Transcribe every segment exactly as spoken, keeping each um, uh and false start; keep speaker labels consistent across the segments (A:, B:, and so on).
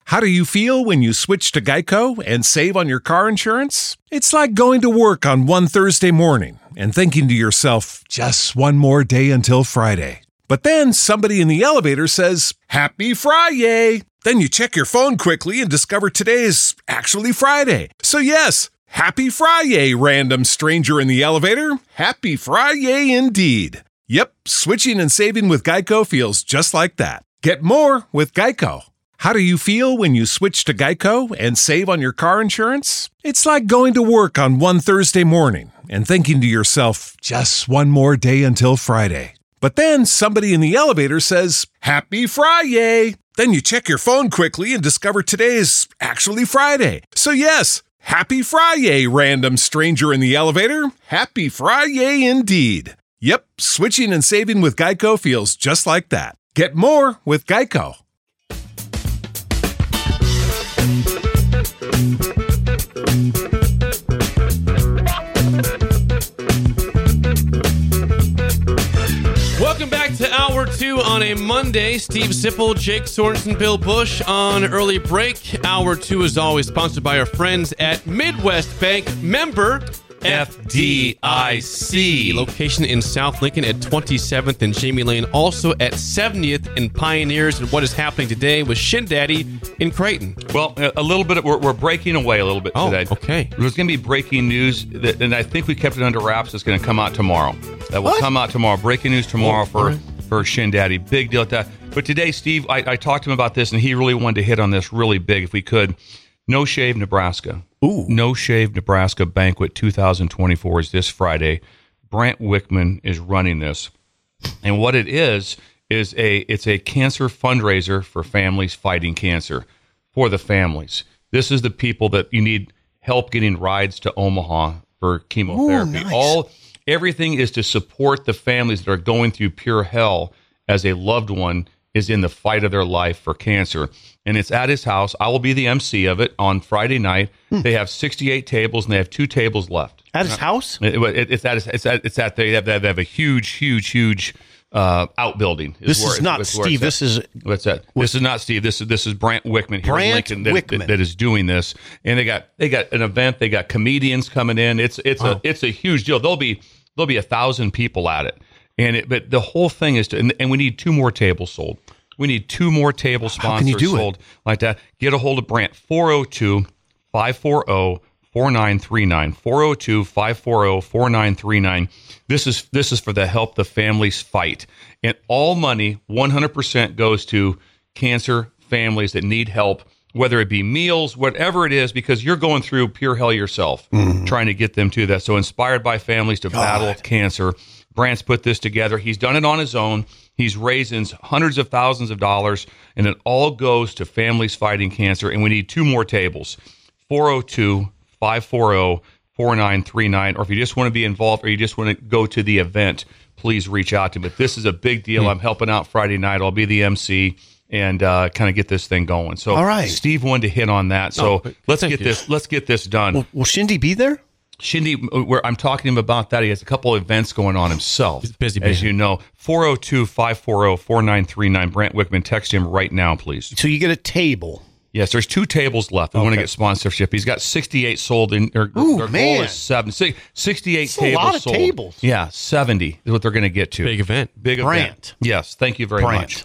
A: How do you feel when you switch to Geico and save on your car insurance? It's like going to work on one Thursday morning and thinking to yourself, just one more day until Friday. But then somebody in the elevator says, Happy Friday! Then you check your phone quickly and discover today is actually Friday. So yes, Happy Friday, random stranger in the elevator. Happy Friday indeed. Yep, switching and saving with Geico feels just like that. Get more with Geico. How do you feel when you switch to Geico and save on your car insurance? It's like going to work on one Thursday morning and thinking to yourself, just one more day until Friday. But then somebody in the elevator says, Happy Friday! Then you check your phone quickly and discover today is actually Friday. So yes, Happy Friday, random stranger in the elevator. Happy Friday indeed. Yep, switching and saving with Geico feels just like that. Get more with Geico.
B: Welcome back to Hour two on a Monday. Steve Sipple, Jake Sorensen, Bill Bush on early break. Hour two is always sponsored by our friends at Midwest Bank. Member F D I C. Location in South Lincoln at twenty-seventh and Jamie Lane. Also at seventieth and Pioneers. And what is happening today with Shin Daddy in Creighton?
C: Well, a little bit. We're, we're breaking away a little bit
B: oh,
C: today.
B: Okay.
C: There's going to be breaking news, that, and I think we kept it under wraps. It's going to come out tomorrow. That will
B: what?
C: come out tomorrow. Breaking news tomorrow
B: oh,
C: for,
B: right.
C: for Shin Daddy. Big deal. That. But today, Steve, I, I talked to him about this, and he really wanted to hit on this really big if we could. No Shave Nebraska.
B: Ooh.
C: No Shave Nebraska Banquet two thousand twenty-four is this Friday. Brant Wickman is running this. And what it is, is a it's a cancer fundraiser for families fighting cancer, for the families. This is the people that you need help getting rides to Omaha for chemotherapy.
D: Ooh, nice.
C: All everything is to support the families that are going through pure hell as a loved one is in the fight of their life for cancer. And it's at his house. I will be the M C of it on Friday night. Hmm. They have sixty-eight tables, and they have two tables left.
D: At his house?
C: It, it, it's at his, it's at it's at they have they have a huge, huge, huge uh, outbuilding.
D: This
C: where,
D: is not
C: is
D: Steve. This is
C: what's that? This is not Steve. This is this is Brant Wickman here
D: Brant
C: in Lincoln that,
D: Wickman.
C: that, that is doing this. And they got they got an event. They got comedians coming in. It's it's
D: wow.
C: a it's a huge deal. There'll be there'll be a thousand people at it. And it, but the whole thing is to, and, and we need two more tables sold. We need two more table sponsors
D: How can you do
C: sold
D: it?
C: like that. Get a hold of Brant, four oh two, five four oh, four nine three nine, four oh two, five four oh, four nine three nine. This is this is for the help the families fight. And all money, one hundred percent goes to cancer families that need help, whether it be meals, whatever it is, because you're going through pure hell yourself, mm-hmm. trying to get them to that. So inspired by families to
D: God.
C: battle cancer. Brant's put this together. He's done it on his own. He's raising hundreds of thousands of dollars, and it all goes to families fighting cancer. And we need two more tables, four oh two, five four oh, four nine three nine. Or if you just want to be involved or you just want to go to the event, please reach out to me. But this is a big deal. Hmm. I'm helping out Friday night. I'll be the M C and uh, kind of get this thing going. So
D: all right.
C: Steve wanted to hit on that. So
B: oh,
C: let's get
B: you.
C: this. Let's get this done.
D: Will, will Shindy be there?
C: Shindy, where I'm talking to him about that, he has a couple of events going on himself.
B: He's busy,
C: as
B: busy.
C: you know. four oh two, five four oh, four nine three nine. Brant Wickman, text him right now, please.
D: So you get a table.
C: Yes, there's two tables left. We
D: Okay.
C: want to get sponsorship. He's got sixty-eight sold. In, or,
D: Ooh,
C: their
D: man.
C: goal is seven. Six, sixty-eight
D: That's a
C: tables
D: lot of
C: sold.
D: tables.
C: Yeah, seventy is what they're going to get to.
B: Big event.
C: Big
D: Brant.
C: event. Yes, thank you very
D: Brant.
C: much.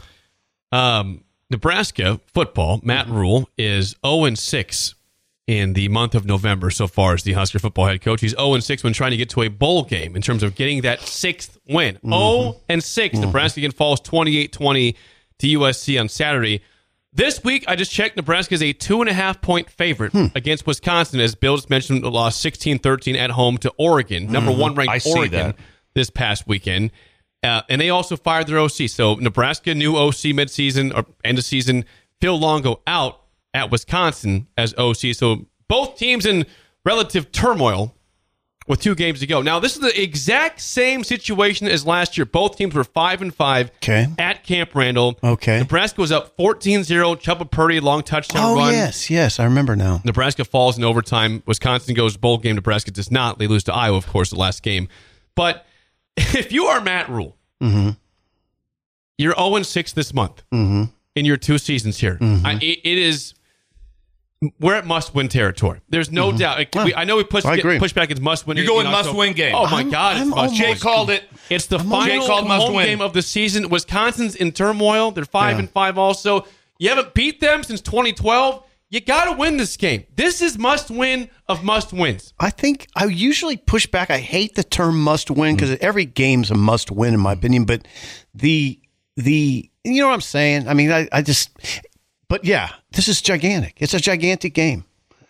B: Um, Nebraska football, Matt Rule, is oh and six in the month of November so far as the Husker football head coach. He's oh and six when trying to get to a bowl game in terms of getting that sixth win. Mm-hmm. oh and six. Mm-hmm. Nebraska again falls twenty-eight twenty to U S C on Saturday. This week, I just checked, Nebraska is a two and a half point favorite hmm. against Wisconsin, as Bill just mentioned, lost sixteen thirteen at home to Oregon, number mm-hmm. one ranked
C: I see
B: Oregon
C: that.
B: this past weekend. Uh, and they also fired their O C. So Nebraska, new O C midseason or end of season. Phil Longo out at Wisconsin as O C. So both teams in relative turmoil with two games to go. Now, this is the exact same situation as last year. Both teams were five and five
D: Okay.
B: at Camp Randall.
D: Okay.
B: Nebraska was up fourteen zero. Chubba Purdy, long touchdown
D: Oh,
B: run.
D: yes, yes, I remember now.
B: Nebraska falls in overtime. Wisconsin goes bowl game. Nebraska does not. They lose to Iowa, of course, the last game. But if you are Matt Rule,
D: Mm-hmm.
B: you're oh and six this month
D: Mm-hmm.
B: in your two seasons here.
D: Mm-hmm.
B: I, it, it is we're at must-win territory. There's no mm-hmm. doubt. It, we, I know we push,
D: I agree.
B: push back against must-win.
C: You're going must-win game.
B: Oh, my
D: I'm,
B: God.
D: I'm
B: It's must
C: Jay called it.
B: It's the
C: I'm
B: final
C: called must
B: home
C: win.
B: game of the season. Wisconsin's in turmoil. They're five
D: Yeah.
B: and five also. You haven't beat them since twenty twelve. You got to win this game. This is must-win of must-wins.
D: I think I usually push back. I hate the term must-win because every game's a must-win in my opinion. But the the you know what I'm saying? I mean, I, I just. But yeah, this is gigantic. It's a gigantic game,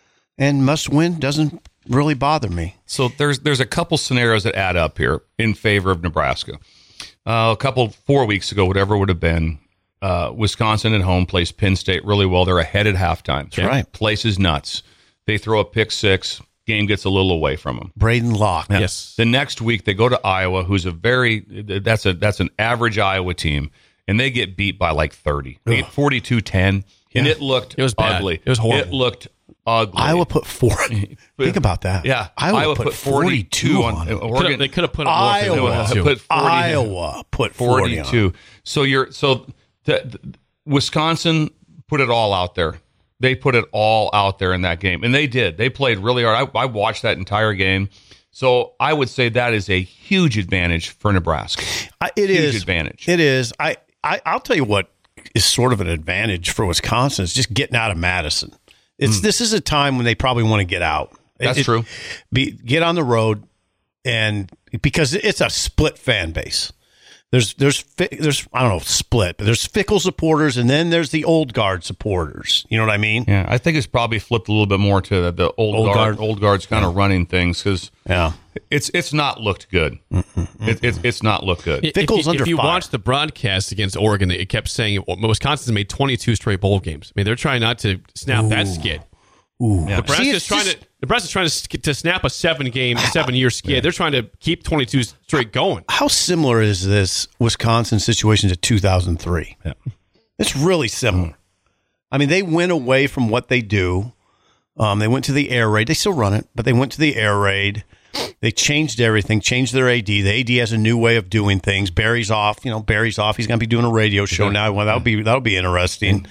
D: and must-win doesn't really bother me.
C: So there's there's a couple scenarios that add up here in favor of Nebraska. Uh, a couple four weeks ago, whatever it would have been. Uh, Wisconsin at home plays Penn State really well. They're ahead at halftime.
D: That's right.
C: Place is nuts. They throw a pick six. Game gets a little away from them.
D: Braden Locke.
C: Yeah.
B: Yes.
C: The next week they go to Iowa, who's a very that's a that's an average Iowa team, and they get beat by like thirty. They get forty-two ten, and it looked
B: It was bad.
C: ugly.
B: It was horrible.
C: It looked ugly.
D: Iowa put four. Think about that.
C: Yeah.
D: Iowa,
C: Iowa
D: put,
C: put
D: forty-two,
C: forty-two
D: on,
C: on
D: it.
C: Oregon.
B: Could've- they could have put up more.
D: Iowa
B: if they wanted to.
C: put forty,
D: Iowa put forty on it.
C: forty-two. So you're so the, the, Wisconsin put it all out there. They put it all out there in that game, and they did. They played really hard. I, I watched that entire game. So I would say that is a huge advantage for Nebraska.
D: I, it
C: huge
D: is
C: advantage.
D: It is. I, I I'll tell you what is sort of an advantage for Wisconsin is just getting out of Madison. It's mm. This is a time when they probably want to get out.
C: That's
D: it,
C: true.
D: Be, get on the road, and because it's a split fan base. There's there's there's I don't know split, but there's Fickle supporters, and then there's the old guard supporters. You know what I mean?
C: Yeah, I think it's probably flipped a little bit more to the, the old,
D: Old
C: guard.
D: guard.
C: Old guard's kind of running things because
D: Yeah.
C: it's it's not looked good. It, it's it's not looked good.
B: If
D: Fickle's
B: you,
D: under
B: if you
D: fire.
B: watch the broadcast against Oregon, it kept saying Wisconsin's made twenty-two straight bowl games. I mean, they're trying not to snap that skid.
D: Ooh.
C: Yeah.
B: Nebraska's
D: See, it's
B: trying
D: just-
B: to Nebraska's trying to to snap a seven game, seven year skid. They're trying to keep twenty-two straight going.
D: How similar is this Wisconsin situation to two thousand three?
C: Yeah.
D: It's really similar. I mean, they went away from what they do. Um, they went to the air raid. They still run it, but they went to the air raid. They changed everything, changed their A D. The A D has a new way of doing things. Barry's off. You know, Barry's off. He's going to be doing a radio show now. Well, that'll be that'll be interesting.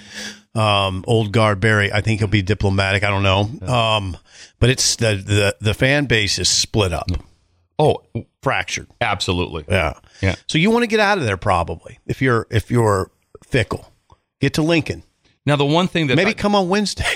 D: Um, old guard Barry, I think he'll be diplomatic. I don't know. Um, but it's the, the the fan base is split up,
C: Oh,
D: fractured.
C: absolutely.
D: Yeah,
C: Yeah.
D: So you want to get out of there probably if you're if you're Fickle. Get to Lincoln.
C: Now the one thing that
D: Maybe
C: I,
D: come on Wednesday.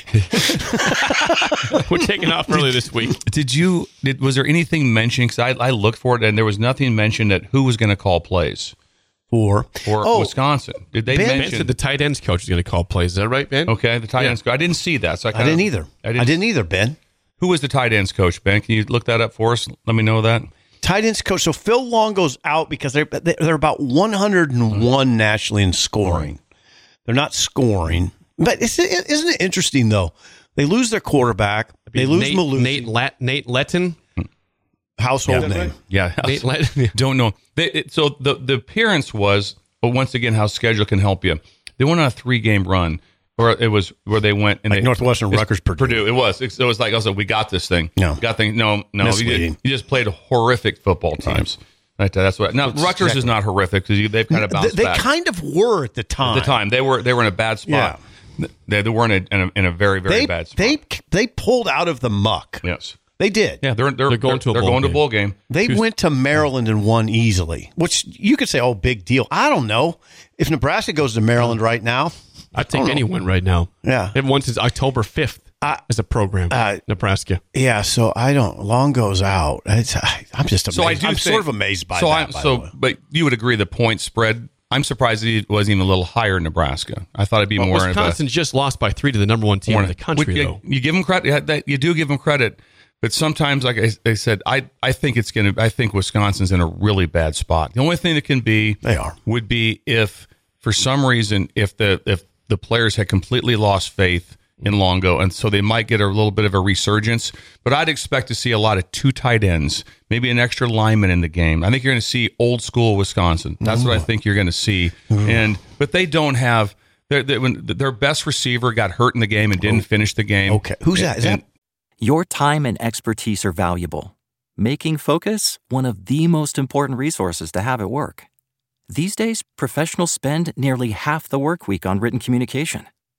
B: We're taking off early this week.
C: did you did was there anything mentioned? Because I, I looked for it and there was nothing mentioned that who was going to call plays
D: For
C: for
D: oh,
C: Wisconsin. Did they
D: Ben-
B: Ben
C: mention?
B: said the tight ends coach is going to call plays. Is that right, Ben?
C: Okay, the tight
B: Yeah.
C: ends. I didn't see that. So I,
D: I
C: kinda,
D: didn't either.
C: I
D: I
C: didn't,
D: didn't, either, Ben.
C: Who was the tight ends coach, Ben? Can you look that up for us? Let me know that.
D: Tight ends coach. So Phil Long goes out because they're they're about one hundred one nationally in scoring. They're not scoring, but it's, isn't it interesting though? They lose their quarterback. They lose
B: Nate,
D: Malusi.
B: Nate, Lat, Nate Letton.
D: Household
C: Yeah.
D: name.
C: Yeah,
B: Nate Letton.
C: don't know. They, it, so the the appearance was, but once again, how schedule can help you. They went on a three game run, or it was where they went and
D: Like
C: they,
D: Northwestern,
C: it's
D: Rutgers, Purdue.
C: Purdue. It was. It was like I was like, we got this thing.
D: No.
C: got thing. No, no. You,
D: Misleading.
C: did, you just played horrific football teams. Right, that's what. Now Rutgers is not horrific because they've kind of
D: They,
C: bounced
D: they
C: back.
D: kind of were at the time.
C: At the time, they were they were in a bad spot. They, they were in a, in a in a very very
D: They
C: bad spot.
D: they they pulled out of the muck.
C: yes.
D: They did.
C: Yeah, they're they're,
B: They're going to a
C: they're
B: bowl
C: going to
B: game.
C: bowl game.
D: They went to Maryland and won easily, which you could say, oh, big deal. I don't know. If Nebraska goes to Maryland right now,
B: I'd take anyone right now.
D: Yeah.
B: They've won since October fifth
D: I-
B: as a program.
D: Uh,
B: Nebraska.
D: yeah, so I don't. Long goes out. It's, I, I'm just amazed.
C: So I do
D: I'm
C: think,
D: sort of amazed by
C: so
D: that.
C: I'm,
D: by
C: so,
D: the way.
C: but you would agree the point spread. I'm surprised it wasn't even a little higher in Nebraska. I thought it'd be
B: Well,
C: more.
B: Wisconsin just lost by three to the number one team
C: more
B: in the country,
C: you,
B: though.
C: you give them credit. yeah, that- You do give them credit, but sometimes, like I, I said, I I think it's gonna. I think Wisconsin's in a really bad spot. The only thing that can be
D: They are.
C: would be if for some reason if the if the players had completely lost faith in Longo, and so they might get a little bit of a resurgence. But I'd expect to see a lot of two tight ends, maybe an extra lineman in the game. I think you're going to see old school Wisconsin. That's what I think you're going to see. And but they don't have their their, when their best receiver got hurt in the game and didn't finish the game.
D: Okay. Who's that? Is
C: And-
D: that?
E: Your time and expertise are valuable, making Focus one of the most important resources to have at work. These days, professionals spend nearly half the work week on written communication.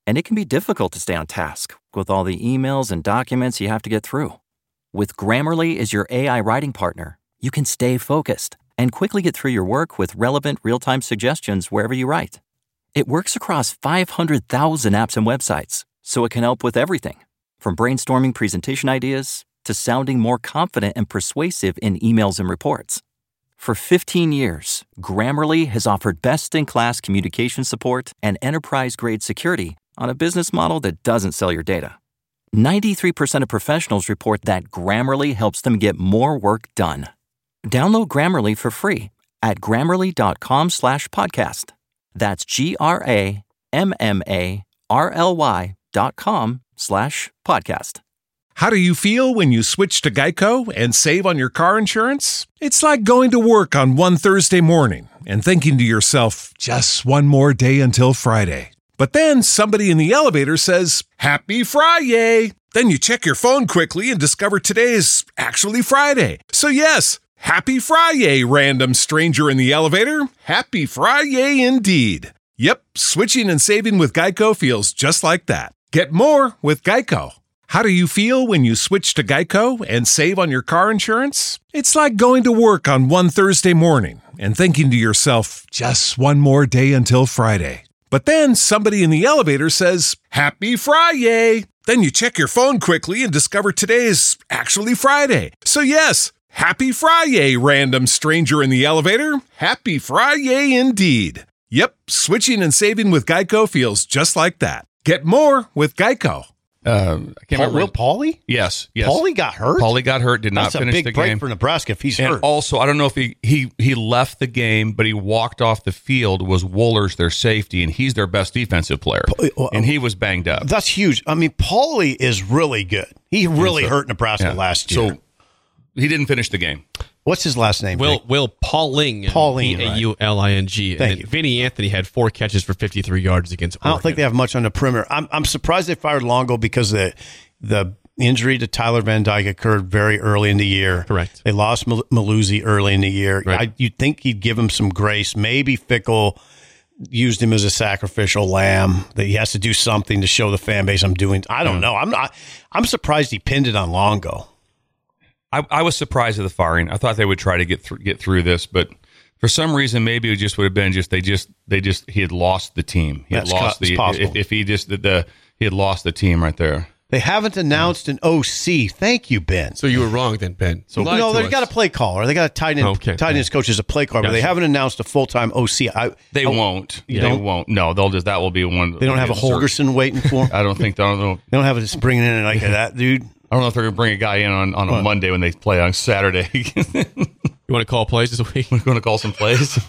E: And it can be difficult to stay on task with all the emails and documents you have to get through. With Grammarly as your A I writing partner, you can stay focused and quickly get through your work with relevant real-time suggestions wherever you write. It works across five hundred thousand apps and websites, so it can help with everything, from brainstorming presentation ideas to sounding more confident and persuasive in emails and reports. For fifteen years, Grammarly has offered best-in-class communication support and enterprise-grade security on a business model that doesn't sell your data. ninety-three percent of professionals report that Grammarly helps them get more work done. Download Grammarly for free at grammarly.com slash podcast. That's G-R-A-M-M-A-R-L-Y dot com slash podcast.
A: How do you feel when you switch to Geico and save on your car insurance? It's like going to work on one Thursday morning and thinking to yourself, just one more day until Friday. But then somebody in the elevator says, Happy Friday! Then you check your phone quickly and discover today is actually Friday. So yes, Happy Friday, random stranger in the elevator. Happy Friday indeed. Yep, switching and saving with Geico feels just like that. Get more with Geico. How do you feel when you switch to Geico and save on your car insurance? It's like going to work on one Thursday morning and thinking to yourself, just one more day until Friday. But then somebody in the elevator says, Happy Friday! Then you check your phone quickly and discover today is actually Friday. So yes, Happy Friday, random stranger in the elevator. Happy Friday indeed. Yep, switching and saving with Geico feels just like that. Get more with Geico.
C: Uh, I can't
D: Paul,
C: remember.
D: Will Pauly?
C: Yes, yes.
D: Pauly got hurt?
C: Pauly got hurt, did not
D: That's
C: finish
D: a big
C: the
D: break
C: game.
D: for Nebraska if he's
C: And
D: hurt.
C: also, I don't know if he, he he left the game, but he walked off the field, was Wohlers their safety, and he's their best defensive player. And he was banged up.
D: That's huge. I mean, Pauly is really good. He really
C: so-
D: hurt Nebraska
C: Yeah.
D: last year.
C: So he didn't finish the game.
D: What's his last name?
B: Will
D: Vic?
B: Will Pauling,
D: Pauling,
B: P A U L I N G.
D: Thank
B: And
D: you.
B: Vinny Anthony had four catches for fifty-three yards against Oregon.
D: I don't think they have much on the perimeter. I'm I'm surprised they fired Longo because the the injury to Tyler Van Dyke occurred very early in the year.
B: Correct.
D: They lost Mal- Maluzzi early in the year.
B: Right.
D: I, you'd think he'd give him some grace. Maybe Fickle used him as a sacrificial lamb, that he has to do something to show the fan base I'm doing. I don't know. I'm not. I'm surprised he pinned it on Longo.
C: I, I was surprised at the firing. I thought they would try to get through get through this, but for some reason, maybe it just would have been just they just they just he had lost the team. He
D: That's
C: had lost
D: co- it's
C: the
D: possible.
C: if, if he just the, the he had lost the team right there.
D: They haven't announced an O C. Thank you, Ben.
B: So you were wrong then, Ben. So lie
D: no,
B: to
D: they've
B: us.
D: got a play caller. They got a tight end,
B: Okay.
D: tight end coach as a play caller, but they
B: Gotcha.
D: haven't announced a full time O C. I,
C: They
D: I-
C: won't.
D: You
C: they
D: don't?
C: won't. No, they'll just that will be one.
D: They don't have a Holgerson waiting for them.
C: I don't think. I don't know.
D: They don't have it just bringing in like that, dude.
C: I don't know if they're going to bring a guy in on, on a
D: What?
C: Monday when they play on Saturday.
B: You want to call plays this week?
C: We're going to call some plays.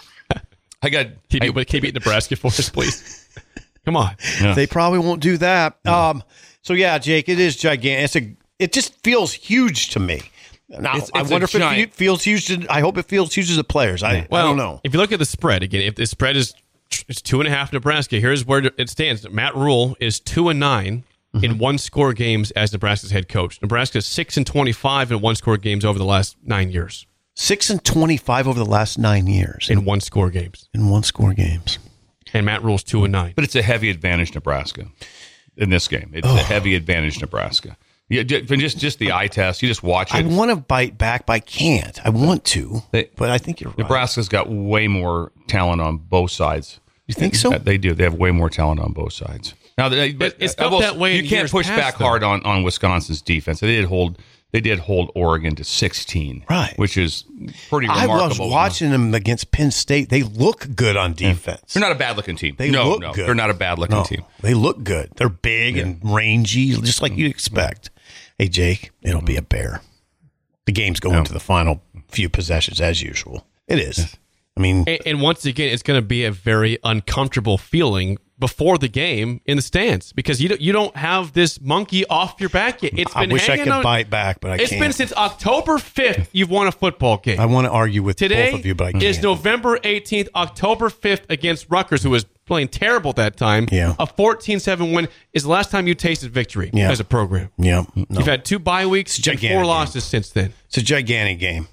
C: I got.
B: Keep,
C: I,
B: it, keep it in Nebraska for us, please. Come on.
C: Yeah.
D: They probably won't do that. Um, so yeah, Jake, it is gigantic. It's a. It just feels huge to me. Now,
C: It's-
D: I
C: it's
D: wonder
C: a
D: if it
C: giant-
D: fe- feels huge. To, I hope it feels huge to the players. I,
B: Well,
D: I don't know.
B: If you look at the spread again, if the spread is it's two and a half Nebraska, here's where it stands. Matt Rule is two and nine
D: Mm-hmm.
B: in one score games as Nebraska's head coach. Nebraska is six and twenty five in one score games over the last nine years
D: Six and twenty-five over the last nine years
B: in one score games,
D: in one score games.
B: and Matt Rule's two and nine.
C: But it's a heavy advantage Nebraska in this game. It's a heavy advantage Nebraska. Yeah, ju- just just the eye test. You just watch
D: I
C: it.
D: want to bite back, but I can't. I want to,
C: They-
D: but I think you're right.
C: Nebraska's got way more talent on both sides.
D: You think so?
C: Uh, They do. They have way more talent on both sides. Now, they, but
B: it's
C: I
B: felt
C: will-
B: that way
C: You
B: in
C: can't
B: years
C: push
B: past,
C: back
B: though.
C: hard on, on Wisconsin's defense. They did hold. They did hold Oregon to sixteen,
D: Right.
C: Which is pretty
D: I
C: remarkable.
D: was watching them against Penn State. They look good on defense.
C: They're not a bad looking team.
D: They
C: no,
D: look
C: no,
D: good.
C: they're not a bad looking
D: No,
C: team.
D: they look good. They're big and rangy, just like you'd expect. Hey, Jake, it'll be a bear. The game's going to the final few possessions as usual. It is. I mean,
B: And, and once again, it's going to be a very uncomfortable feeling before the game in the stands because you don't, you don't have this monkey off your back yet. It's
D: I
B: been
D: wish I
B: hanging
D: could
B: on-
D: bite back, but I
B: It's
D: can't.
B: been since October fifth you've won a football game.
D: I want to argue with
B: Today
D: both of you, but I can't.
B: is November eighteenth, October fifth against Rutgers, who was playing terrible that time.
D: Yeah.
B: A fourteen seven win is the last time you tasted victory
D: Yeah.
B: as a program.
D: Yeah, no.
B: You've had two bye weeks
D: It's a
B: and
D: gigantic
B: four
D: game.
B: losses since then.
D: It's a gigantic game.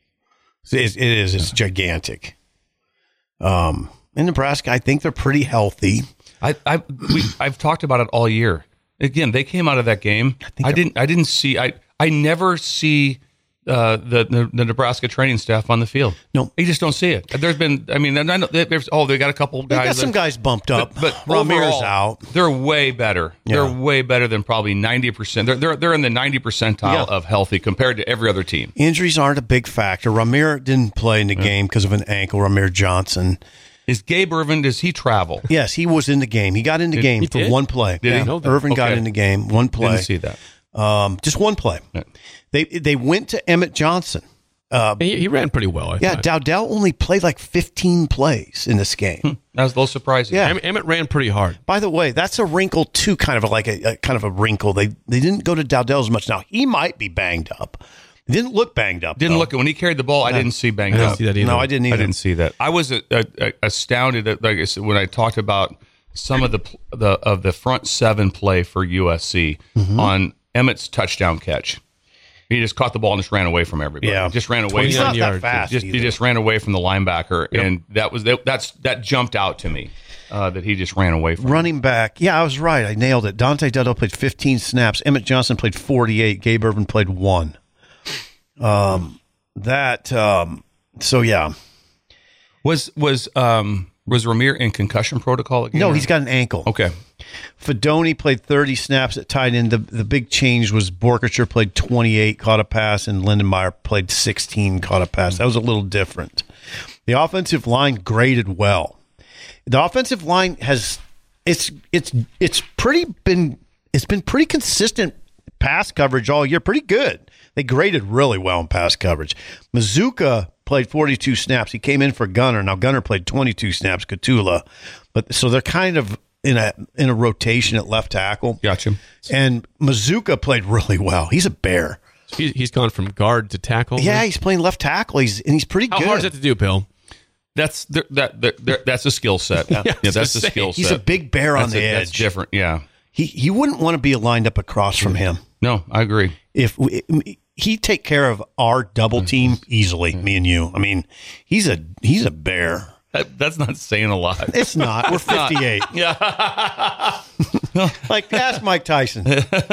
D: It, it is. It's gigantic. Um, in Nebraska, I think they're pretty healthy.
C: I, I, we, I've talked about it all year. Again, they came out of that game. I, I didn't. I didn't see. I. I never see uh, the, the the Nebraska training staff on the field.
D: No,
C: you just don't see it. There's been. I mean, I know there's. Oh, they got a couple
D: they
C: guys.
D: got some
C: that,
D: guys bumped up,
C: but, but
D: Ramirez
C: overall,
D: out.
C: They're way better.
D: Yeah.
C: They're way better than probably ninety percent. They're they're they're in the ninety percentile
D: Yeah.
C: of healthy compared to every other team.
D: Injuries aren't a big factor. Ramirez didn't play in the yeah. game because of an ankle. Ramirez Johnson.
C: Is Gabe Irvin, does he travel?
D: Yes, he was in the game. He got in the
C: did,
D: game for
C: did?
D: one play.
C: Did
D: yeah.
C: he know that?
D: Irvin
C: okay.
D: got in the game, one play.
C: Didn't see that.
D: Um, just one play. Yeah. They they went to Emmett Johnson.
B: Uh, he, he ran pretty well, I
D: yeah,
B: thought.
D: Dowdell only played like fifteen plays in this game. Hmm.
C: That was a little surprising.
B: Yeah. Emmett, Emmett ran pretty hard.
D: By the way, that's a wrinkle too, kind of like a, a kind of a wrinkle. They they didn't go to Dowdell as much. Now, he might be banged up. He didn't look banged up.
C: Didn't
D: though.
C: look when he carried the ball.
D: Yeah.
C: I didn't see banged
B: I didn't
C: up.
B: See that either.
D: No, I didn't either.
C: I didn't see that. I was uh, uh, astounded at, like I said, when I talked about some of the the of the front seven play for U S C mm-hmm. on Emmett's touchdown catch. He just caught the ball and just ran away from everybody.
D: Yeah,
C: just ran away.
D: He's
C: from
D: not
B: yards.
D: that fast.
C: Just, he just ran away from the linebacker, yep. and that was that, that's that jumped out to me uh, that he just ran away from.
D: Running back, yeah, I was right. I nailed it. Dante Dowdell played fifteen snaps. Emmett Johnson played forty-eight. Gabe Irvin played one. Um, that um, so yeah.
C: Was was um was Ramir in concussion protocol again?
D: No,
C: or?
D: he's got an ankle.
C: Okay.
D: Fedoni played thirty snaps at tight end. The the big change was Borkacher played twenty-eight, caught a pass, and Lindenmeyer played sixteen, caught a pass. That was a little different. The offensive line graded well. The offensive line has it's it's it's pretty been it's been pretty consistent pass coverage all year. Pretty good. They graded really well in pass coverage. Mazuka played forty-two snaps. He came in for Gunner. Now Gunner played twenty-two snaps. Katula, but so they're kind of in a in a rotation at left tackle.
C: Gotcha.
D: And Mazuka played really well. He's a bear.
B: He's, he's gone from guard to tackle.
D: Yeah,
B: right?
D: he's playing left tackle. He's and he's pretty
B: How
D: good.
B: hard is that to do, Bill?
C: That's that, that, that that's a skill set. Yeah, yeah that's a
B: say.
C: skill set.
D: He's a big bear
C: that's
D: on the
C: a,
D: edge.
C: That's different. Yeah.
D: He he wouldn't want to be lined up across from him.
C: No, I agree.
D: If we, he'd take care of our double team easily, me and you. I mean, he's a he's a bear.
C: That, that's not saying a lot.
D: It's not. We're fifty-eight.
C: Yeah.
D: Like, ask Mike Tyson.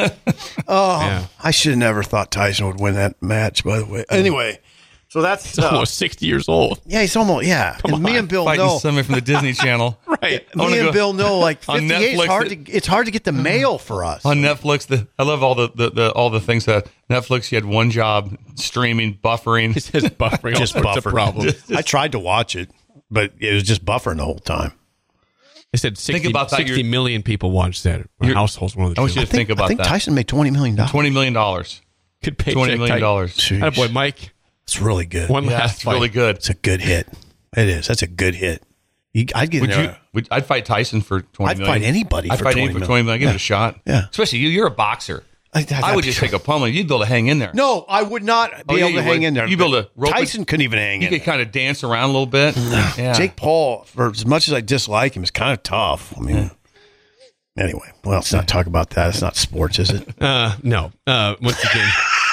D: Oh,
B: Yeah.
D: I should have never thought Tyson would win that match, by the way. Anyway, so that's
B: He's almost sixty years old.
D: Yeah, he's almost, yeah.
B: Come
D: and me
B: on.
D: and Bill
C: Fighting
D: know.
C: somebody from the Disney Channel.
B: Right.
C: I wanna
D: Me and
C: go-
D: Bill know, like,
C: on
D: fifty-eight is
C: Netflix,
D: hard
C: it-
D: to, it's hard to get the mail for us.
C: On Netflix, the I love all the, the, the all the things that Netflix. You had one job: streaming, buffering.
B: It says buffering.
D: Just
B: all sorts of
D: buffered.
B: problems.
D: I tried to watch it, but it was just buffering the whole time.
B: They said sixty,
C: about that,
B: sixty
C: you're-
B: million people watched that. Our
C: You're-
B: households, one of the
C: I
B: two.
C: want you
D: I
C: to
D: think,
C: think about
D: I think
C: that.
D: Tyson made twenty million dollars.
C: Twenty million dollars.
B: Good paycheck.
C: Twenty million dollars.
D: Jeez.
B: Boy, Mike.
D: It's really good.
B: One
C: Yeah,
B: last
C: it's
B: fight.
C: really good.
D: It's a good hit. It is. That's a good hit. You, I'd get
C: Would
D: in
C: you?
D: there.
C: Would, I'd fight Tyson for twenty
D: I'd
C: million.
D: fight anybody
C: I'd
D: for
C: fight
D: twenty
C: anybody for
D: million.
C: twenty million. Give
D: Yeah.
C: it a shot.
D: Yeah.
C: Especially you. You're a boxer.
D: I,
C: I would just take a pummel. You'd be able to hang in there.
D: No, I would not be
C: Oh, yeah,
D: able to
C: you
D: hang
C: would.
D: in there.
C: You'd be able to rope it-
D: Tyson couldn't even hang
C: You
D: in
C: could
D: there.
C: kind of dance around a little bit. Yeah.
D: Jake Paul, for as much as I dislike him, is kind of tough. I mean, anyway, well, let's not talk about that. It's not sports, is it?
B: Uh, no. Uh, once again,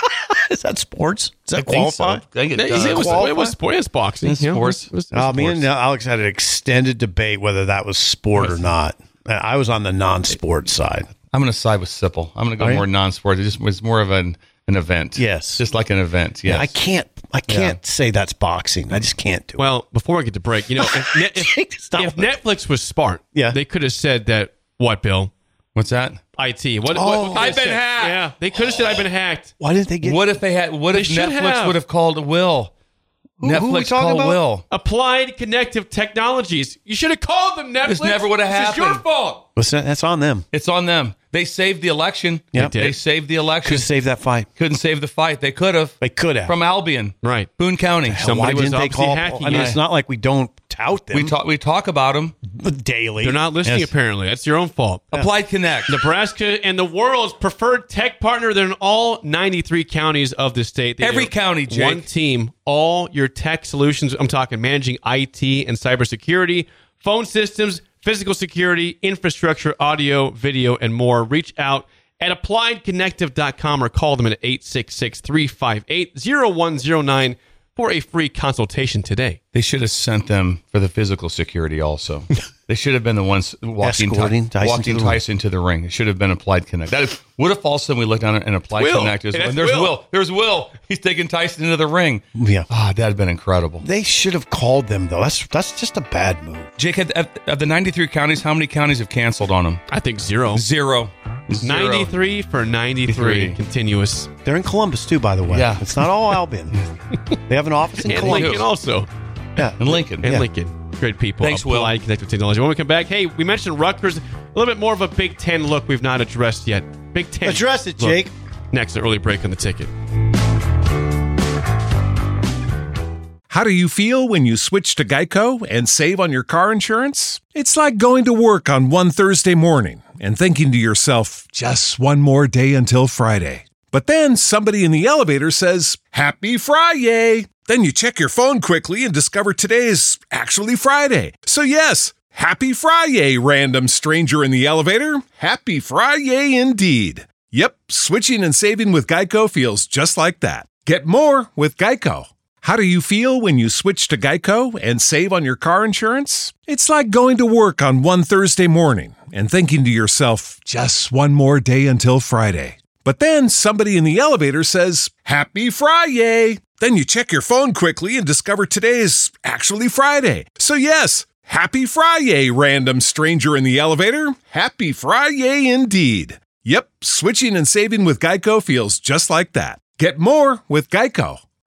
D: Is that sports? Does that
C: I think so.
D: qualify?
C: I think it
B: it,
C: does.
B: was,
D: qualify?
B: it was sport. It was boxing.
C: It's
B: you know,
C: sports.
B: it was- it was
D: Uh, me
B: sports.
D: and Alex had an extended debate whether that was sport or not. And I was on the non-sport side.
C: I'm going to side with Sipple. I'm going to go
D: Are you?
C: more non-sports. It just was more of an an event.
D: Yes.
C: just like an event. Yes.
D: Yeah, I can't. I can't say that's boxing. I just can't do it.
B: Well, before I get to break, you know, if, Net- if,
D: Stop
B: if
D: it.
B: Netflix was smart,
D: Yeah.
B: they could have said that, what, Bill?
C: What's that?
B: I T. What,
D: Oh.
B: what, what could
C: I've
B: they
C: been
B: say?
C: hacked.
B: Yeah, they could have said I've been hacked.
D: Why didn't they get?
C: What if they had? What
B: They
C: if
B: should
C: Netflix
B: have.
C: would have called Will?
D: Who- who
C: Netflix
D: are we talking
C: called
D: about?
C: Will.
B: Applied Connective Technologies. You should have called them, Netflix.
C: This never would have
B: This is your
C: happened.
B: fault.
D: Listen, that's on them.
C: It's on them. They saved the election.
D: Yep.
C: They,
B: They did.
C: saved the election.
D: Could save that fight.
C: Couldn't save the fight. They could have.
D: They could have.
C: From Albion,
B: Right.
C: Boone County.
B: Somebody
D: Why
B: was
D: didn't they
B: obviously
D: call?
B: hacking
D: I mean,
B: it.
D: it's not like we don't tout them
C: We talk. We talk about them.
D: daily.
B: They're not listening,
C: Yes.
B: apparently. That's your own fault.
C: Applied Connect.
B: Nebraska and the world's preferred tech partner. They're in all ninety-three counties of the state. They
C: Every
B: do
C: county, Jake.
B: One team, all your tech solutions. I'm talking managing I T and cybersecurity, phone systems, physical security, infrastructure, audio, video, and more. Reach out at applied connective dot com or call them at eight six six, three five eight, zero one zero nine for a free consultation today.
C: They should have sent them for the physical security also. They should have been the ones walking,
D: Escorting
C: Ty-
D: Tyson
C: walking
D: to the
C: Tyson to the ring. It should have been Applied Connect. That is, what if all of a sudden we look down and Applied
B: Will.
C: Connect is
B: Hey, that's
C: and there's
B: Will.
C: Will. There's Will. He's taking Tyson into the ring.
D: Yeah.
C: Ah, that'd have been incredible.
D: They should have called them, though. That's that's just a bad move.
C: Jake, of, of the ninety-three counties, how many counties have canceled on him?
B: I think zero.
C: Zero. Zero.
B: ninety-three for ninety-three.
C: Three.
B: Continuous.
D: They're in Columbus, too, by the way.
C: Yeah.
D: It's not all Albion. They have an office in
B: And
D: Columbus.
B: Lincoln also.
D: Yeah.
C: And Lincoln.
B: And
D: Yeah.
B: Lincoln. Great people.
C: Thanks, Will.
B: Applied Connected Technology. When we come back, hey, we mentioned Rutgers. A little bit more of a Big Ten look we've not addressed yet. Big Ten.
D: Address it,
B: look.
D: Jake.
B: Next, an early break on the ticket.
A: How do you feel when you switch to Geico and save on your car insurance? It's like going to work on one Thursday morning and thinking to yourself, just one more day until Friday. But then somebody in the elevator says, Happy Friday! Then you check your phone quickly and discover today's actually Friday. So yes, Happy Friday, random stranger in the elevator. Happy Friday indeed. Yep, switching and saving with Geico feels just like that. Get more with Geico. How do you feel when you switch to Geico and save on your car insurance? It's like going to work on one Thursday morning and thinking to yourself, just one more day until Friday. But then somebody in the elevator says, Happy Friday! Then you check your phone quickly and discover today's actually Friday. So yes, Happy Friday, random stranger in the elevator. Happy Friday indeed. Yep, switching and saving with Geico feels just like that. Get more with Geico.